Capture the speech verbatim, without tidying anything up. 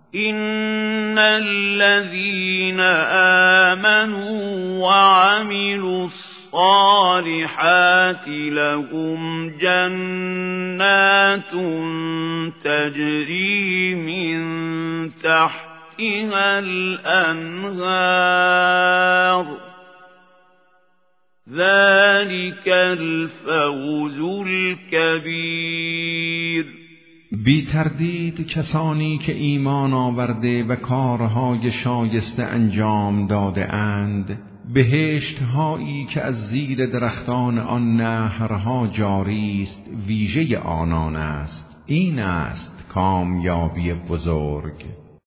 إن الذين آمنوا وعملوا الصالحات لهم جنات تجري من تحتها الأنهار ذلك الفوز الكبیر. بی تردید کسانی که ایمان آورده و کارهای شایسته انجام داده اند، بهشت هایی که از زیر درختان آن نهرها جاری است ویژه آنان است. این است کامیابی بزرگ.